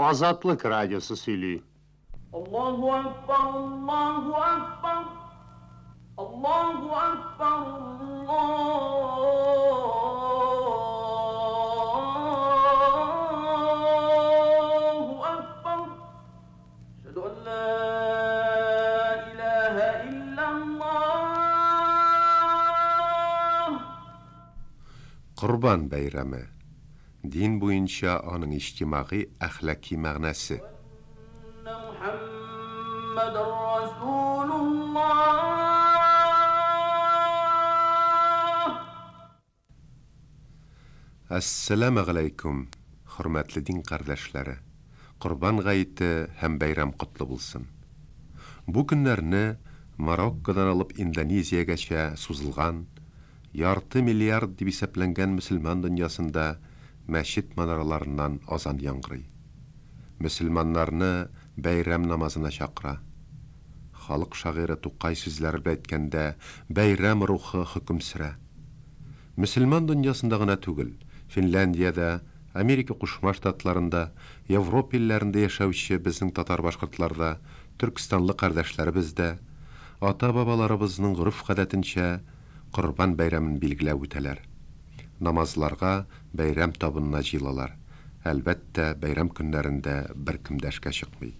Azatlık Radyosu söylüyor. Allahu Ekber, Allahu Ekber, Allahu Ekber, Allahu Ekber. Eşhedü en la ilahe illallah. Qurban bayramı din boyunca onun ictimai ahlaki ma'nası. محمد رسول الله. Assalamu alaykum, hürmetli din kardeşleri. Qurban gayeti hem bayram kutlu bulsun. Bu günlerini Marokko'dan alıp Indoneziyaga suzulgan, yartı milyar deb hesaplangan Müslüman dünyasında mescid manaralarından azan yangırı. Müslümanlarını bayram namazına şakıra. Xalq şagiri Tuqay sözleri aytkanda bayram ruhu hüküm süre. Müslüman dünyasında gına tügül, Finlandiyada, Amerika Qo'shma Shtatlarında, Yevropa illerinde yaşavuşu bizning Tatar başkırtlarda, Türkistanlı kardeşlerimizde, ata-babalarımızın urf-odatincha Qurban bayramını belgilab o'talar. Namazlarga bayram tabınına jilalar. Elbette bayram günlerinde bir kim dashga chiqmay.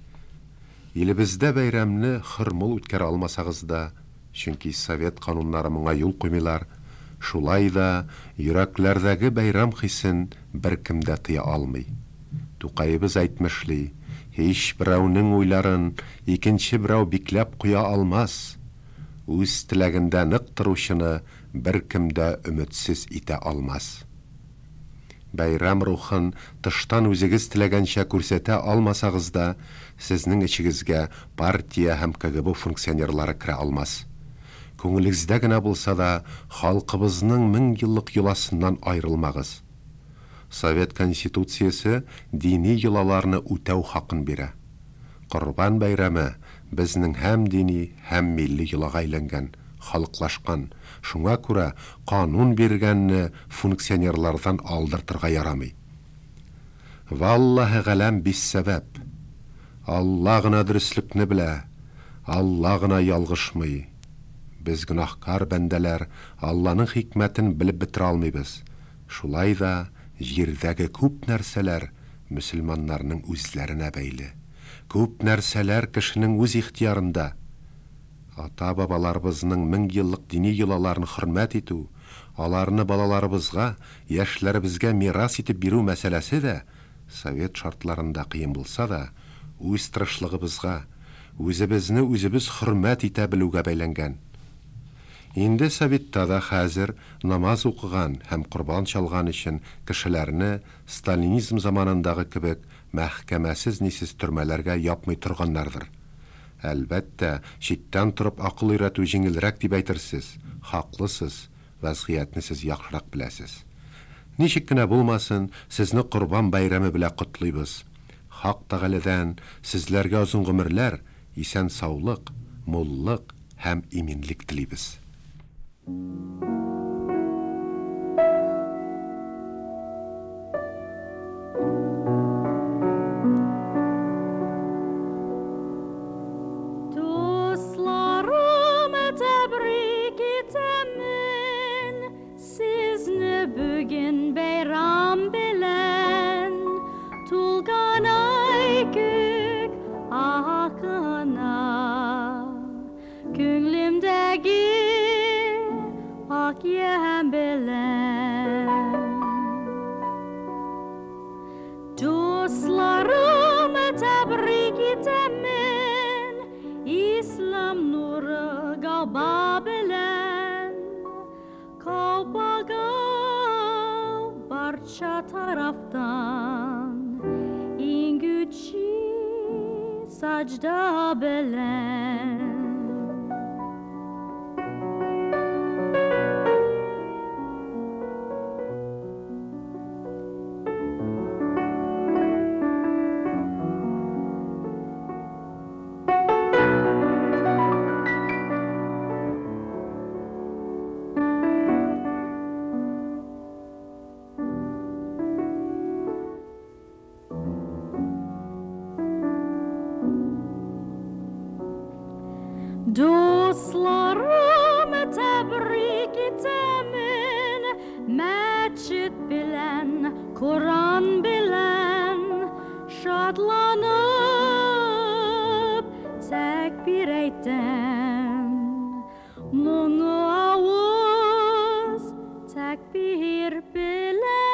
Elimizde bayramni hırmol o'tkara almasagız da, çünkü Sovet kanunları mına yol qo'ymaylar, şulay da yüreklerdagi bayram hisin bir kimde tıya almay. Tuqayыбыз aytmışlı, hiç birovning o'ylarin ikinchi birov beklab qo'ya almaz. O'z tilaginde niq turishini bir kimde ümitsiz ite almaz. Bayram ruhun tıştan o'zingiz tilagancha ko'rsata almasagız da, sizning ichingizga partiya ham KGB funksiyonerlari kira almaz. Ko'ngilingizda gina bo'lsa da, xalqimizning 1000 yillik yulasından ayrılmagız. Sovet konstitutsiyasi dini yulalarni o'taw haqin bera. Qurban bayrami bizning ham dini, ham milli yulaga aylangan, xalqlashgan, şuna ko'ra qonun berganni funksiyonerlardan aldırtırga yaramay. Vallahi galam bis sebep. Allah'ına dürüstlükni bile, Allah'ına yalgışmay. Biz günahkar bendeler Allah'ın hikmetin bilip bitire almayız. Şulay da yerdagi köp narsalar Müslümanlarning o'zlarına beyli. Köp narsalar kişinin o'z ixtiyorunda. Ata-babalarımızın 1000 yıllık dini yulalarını hürmet etu, alarını balalarımızga, yaşlarımızga miras etip biru meselesi de, Sovet şartlarında kıyım bulsa da, o'z tirishligimizga, o'zimizni o'zimiz hürmet ete biluga baylangan. Endi Sovetda da hazır namaz o'qigan hem qurban çalgan için kişilerini Stalinizm zamanındagi kibik mahkamasiz nisiz türmelerge yapmay turganlardır. Elbette, şitten turib aql öğretu jengilrek deb aytırsiz. Haqlısız, vaziyatni siz yaxshiroq bilasiz. Nişikkina bulmasın, sizni Qurban bayrami bilan qutlaymiz. Haq Tağaladan sizlerge uzun ömürler, isen sağlık, molluk hem eminlik tileymiz. Bugün bayram bilen tulgan ay gök akına Könglimdeki ak yem bilen Dostlarımı tebrik etemin İslam nuru gavba bilen Kavba barça taraftan ingüçi sacda bilen Dostlarım tebrik itemin, Meçit bilen, Kur'an bilen, Şadlanıp tekbir eytem. Muğu avuz tekbir bilen.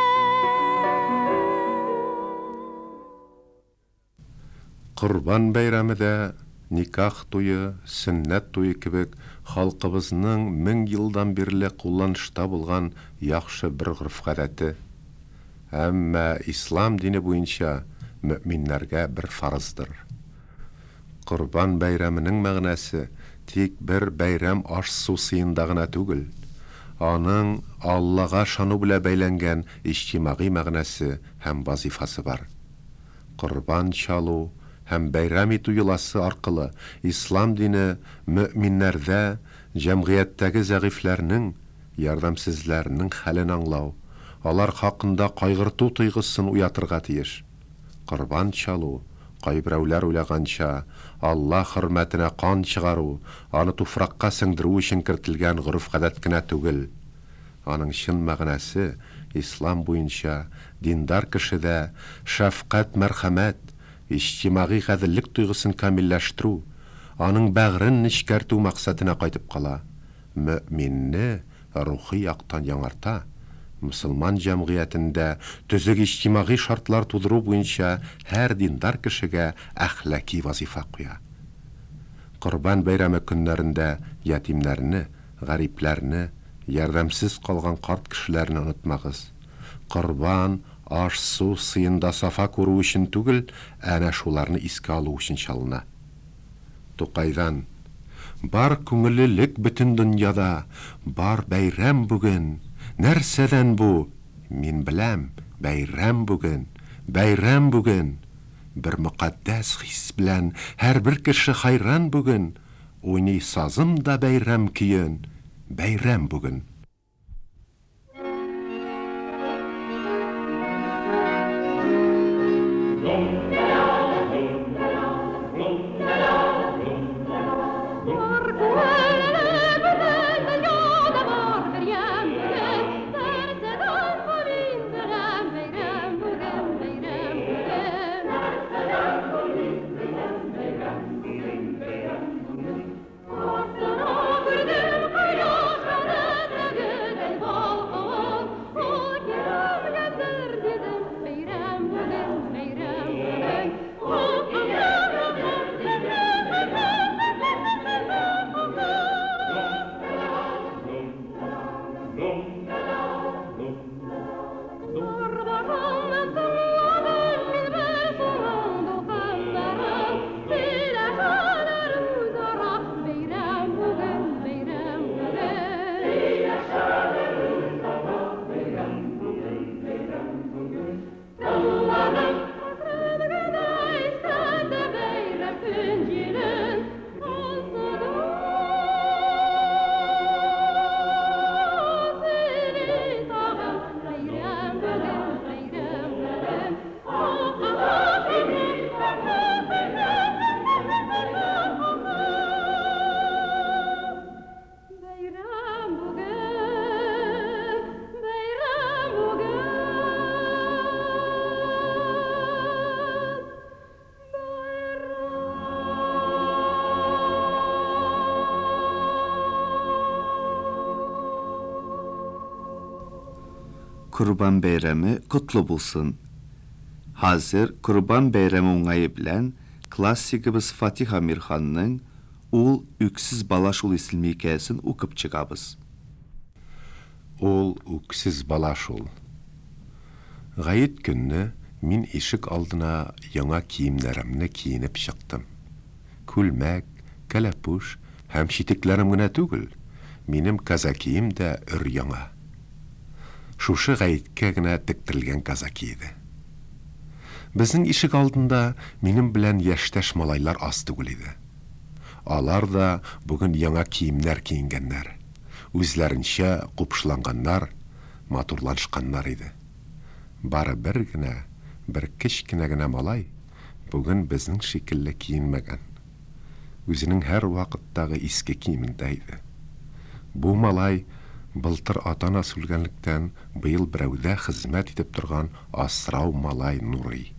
Qurban bayramida nikah toyu, sünnet toyu kебек халкыбызның 1000 елдан бирле кулланышта булган яхшы бер гырф-гадәте. Әмма ислам дине буенча мөэминнәргә бер фарыздыр. Qurban bayramының мәгънәсе тик бер байрам аш-су сыйында гына түгел. Аның Аллага шану белән бәйләнгән иҗтимагый мәгънәсе һәм вазифасы бар. Qurban чалу һәм бәйрам итү юласы аркылы ислам дине мөэминнәрдә җәмгыятьтәге зәгыйфләрнең, ярдәмсезләрнең хәлен аңлау, алар хакында кайгырту тойгысын уятырга тиеш. Qurban чалу, кайберәүләр уйлаганча, Аллаһ хөрмәтенә кан чыгару, аны туфракка сеңдерү өчен кертелгән гырыф-гадәт кенә түгел. Аның чын мәгънәсе ислам буенча диндар кешедә шәфкать, мәрхәмәт, иҗтимагый гаделлек тойгысын камилләштерү, аның бәгърен нечкәртү максатына кайтып кала. Мөэминне рухи яктан яңарта. Мусулман җәмгыятендә төзек иҗтимагый шартлар тудыру буенча һәр диндар кешегә әхлаки вазифа куя. Qurban bayramы көннәрендә ятимнәрне, гарипләрне, ярдәмсез калган карт кешеләрне онытмагыз. Qurban аш-су сыйында сафа күрү өчен түгел, әнә шуларны искә алу өчен чалына. Тукайдан: бар күңеллелек бөтен дөньяда, бар бәйрәм бүген. Нәрсәдән бу? Мин беләм, бәйрәм бүген, бәйрәм бүген. Бер мөкаддәс хис белән һәр бер кеше хайран бүген. Уйный сазым да бәйрәм көен, бәйрәм бүген. Kurban Bayramı kutlu bulsun. Hazır Kurban Bayramı oңайы белән klassигыбыз Фатих Амирханның «Ул үксіз балашул» исемле хикәясен укып чыгабыз. Ул үксез балашул. Гает көнне мин ишек алдына яңа киемнәремне киенеп чыктым. Күлмәк, кәләпүш һәм читекләрем генә түгел, минем казакием дә өр-яңа. Шушы гаеткә генә тектирелгән казаки иде. Безнең ишек алдында минем белән яшьтәш малайлар аз түгел иде. Алар да бүген яңа киемнәр киенгәннәр. Үзләренчә купшыланганнар, матурлашканнар иде. Бары бер генә, бер кечкенә генә малай бүген безнең шикелле киенмәгән. үзенең һәр вакыттагы иске киемендә иде. Бу малай былтыр ата-анасы үлгәнлектән быел берәүдә хезмәт итеп торган асрау малай Нурый.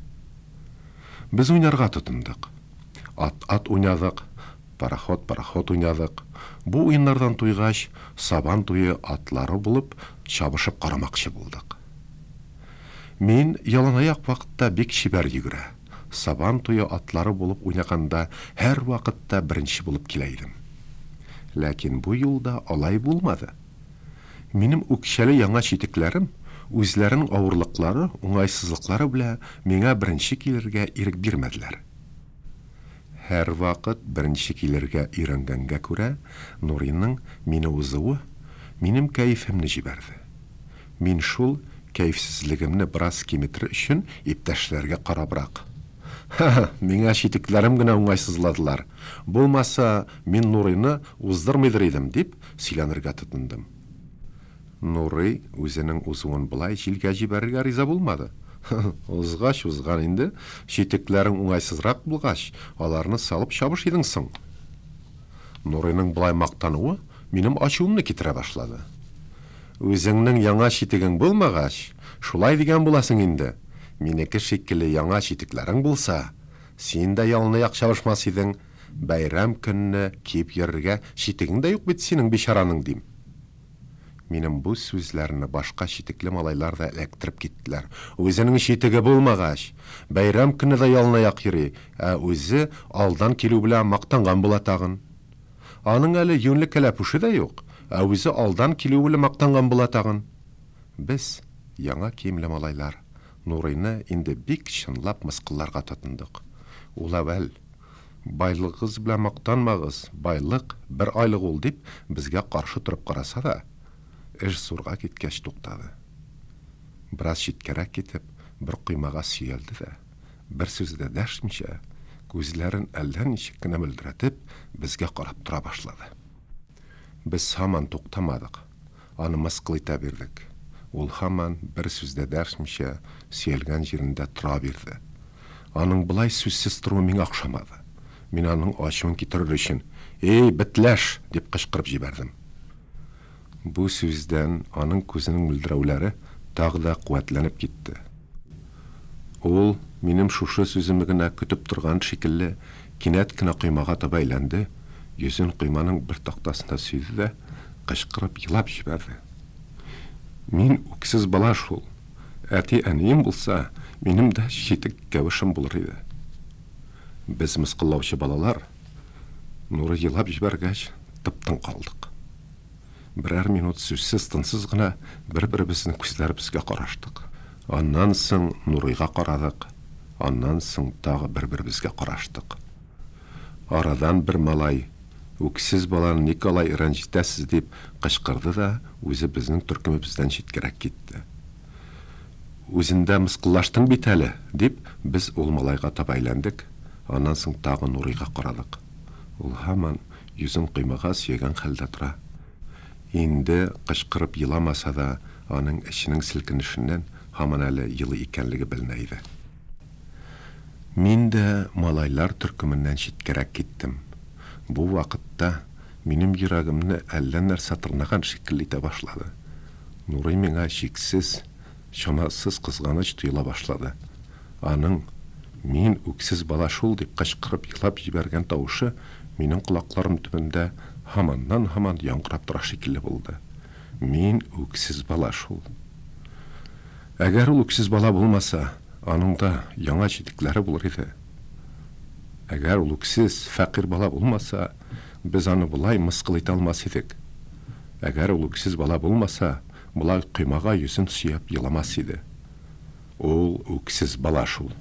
Без уйнарга тотындык. Ат уйнадык, пароход уйнадык. Бу уеннардан туйгач, сабан туйы атлары булып, чабышып карамакчы булдык. Мин яланаяк вакытта бик шибәр йөгерә. Сабан туйы атлары булып уйнаганда һәр вакытта беренче булып килә идем. Ләкин бу юлда алай булмады. Минем үкчәле яңа читекләрем үзләренең авырлыклары, уңайсызлыклары белән миңа беренче килергә ирек бирмәделәр. Һәр вакыт беренче килергә өйрәнгәнгә күрә, Нурыйның мине узуы минем кәефемне җибәрде. Мин шул кәефсезлегемне бераз киметер өчен иптәшләргә карабрак. Миңа читекләрем генә уңайсызладылар. Булмаса, мин Нурыйны уздырмыйдыр идем дип сөйләнергә тотындым. Нурый үзенең узуын булай җилгә җибәрергә риза булмады. Узгач узган инде, читекләрең уңайсызрак булгач, аларны салып чабыш идең соң. Нурыйның булай мактануы минем ачуымны китерә башлады. Үзеңнең яңа читегең булмагач, шулай дигән буласың инде. Минеке шикелле яңа читекләрең булса, син дә ялынаяк чабышмас идең. Бәйрәм көнне киеп йөрергә читегең дә юк бит синең бичараның дим. Минем бу сүзләрне башка читекле малайлар да эләктереп киттеләр. Үзенең читеге булмагач, бәйрәм көнне дә ялынаяк йөри, үзе алдан килү белән мактанган була тагын. Аның әле юнле кәләпүше дә юк, үзе алдан килү белән мактанган була тагын. Без, яңа киемле малайлар, Нурыйны инде бик чынлап мыскылларга тотындык. Ул әвәл, байлыгыз белән мактанмагыз, байлык бер айлык ул дип безгә каршы турып караса да, эш зурга киткәч туктады. Бераз читкәрәк китеп, бер коймага сөялде дә, бер сүз дә дәшмичә, күзләрен әллә ничек кенә мөлдерәтеп, безгә карап тора башлады. Без һаман туктамадык. Аны мыскыл итә бирдек. Ул һаман бер сүз дә дәшмичә, сөялгән җирендә тора бирде. Аның булай сүзсез торуы миңа охшамады. Мин аның ачуын китерер өчен, "Эй, битләш!" дип кычкырып җибәрдем. Бу сүздән аның күзенең мөлдерәүләре тагы да куәтләнеп китте. Ул минем шушы сүземне генә көтеп торган шикелле кинәт кенә коймага таба әйләнде, йөзен койманың бер тактасына сөйде дә кычкырып елап җибәрде. Мин үксез бала шул. Әти-әнием булса, минем дә читек кәвешем булыр иде. Без мыскыллаучы балалар, Нуры елап җибәргәч, тып-тын калдык. Берәр минут сүзсез тынсыз гына бер-беребезнең күзләребезгә караштык. Аннан соң Нурыйга карадык. Аннан соң тагы бер-беребезгә караштык. Арадан бер малай, үксез баланы ник алай рәнҗетәсез дип кычкырды да, үзе безнең төркемебездән читкәрәк китте. Үзендә мыскыллаштың бит әле, дип без ул малайга таба әйләндек. Аннан соң тагы Нурыйга карадык. Ул һаман йөзен коймага сөйгән хәлдә тора. Инде кычкырып еламаса да, аның эченең селкенешеннән һаман әле йылы икәнлеге беленә иде. Мин дә малайлар төркеменнән читкәрәк киттем. Бу вакытта минем йөрәгемне әллә нәрсә тырнаган шикелле итә башлады. Нурый миңа шиксез, чамасыз кызганыч тоела башлады. Аның мин үксез бала шул дип кычкырып елап җибәргән тавышы минем колакларым төбендә һаман яңгырап тора шикелле булды. Мин үксез бала шул. Әгәр ул үксез бала булмаса, аның да яңа читекләре булыр иде. Әгәр ул үксез, фәкыйрь бала булмаса, без аны булай мыскыл итә алмас идек. Әгәр ул үксез бала булмаса, булай коймага йөзен сөяп еламас иде. Ул үксез бала шул.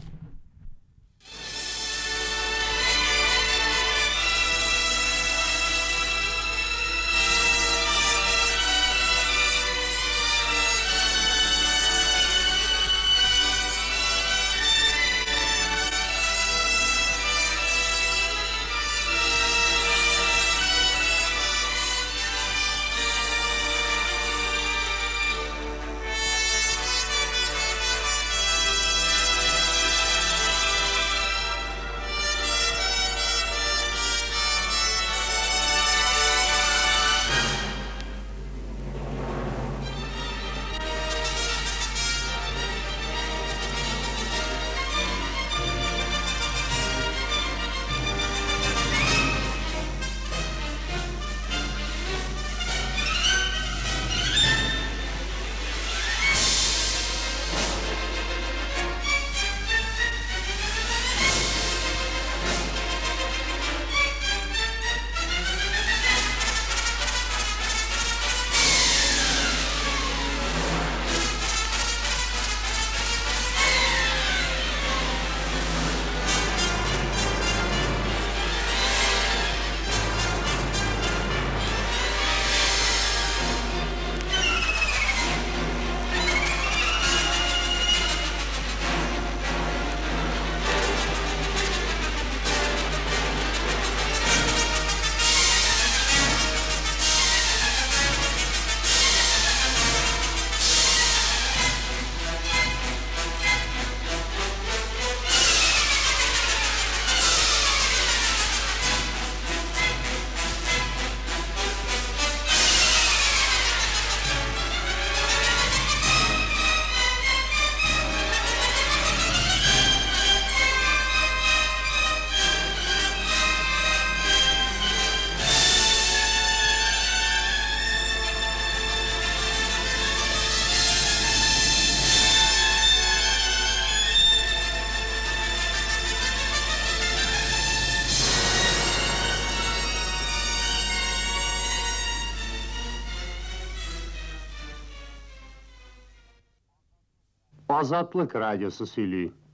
Azatlık radyosu söylüyor.